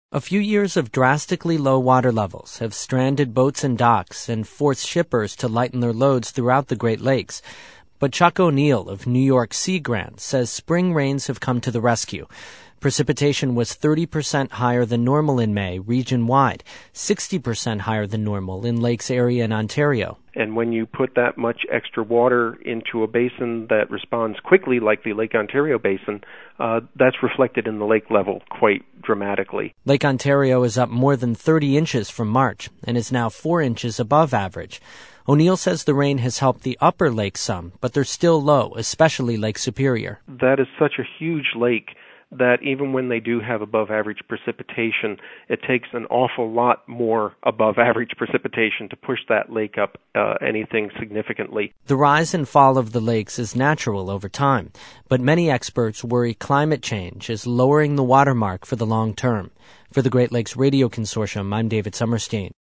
A few years of drastically low water levels have stranded boats and docks and forced shippers to lighten their loads throughout the Great Lakes. But Chuck O'Neill of New York Sea Grant says spring rains have come to the rescue. Precipitation was 30% higher than normal in May, region-wide, 60% higher than normal in Lakes Erie and Ontario. And when you put that much extra water into a basin that responds quickly, like the Lake Ontario basin, that's reflected in the lake level quite dramatically. Lake Ontario is up more than 30 inches from March and is now 4 inches above average. O'Neill says the rain has helped the upper lakes some, but they're still low, especially Lake Superior. That is such a huge lake that even when they do have above average precipitation, it takes an awful lot more above average precipitation to push that lake up anything significantly. The rise and fall of the lakes is natural over time, but many experts worry climate change is lowering the water mark for the long term. For the Great Lakes Radio Consortium, I'm David Sommerstein.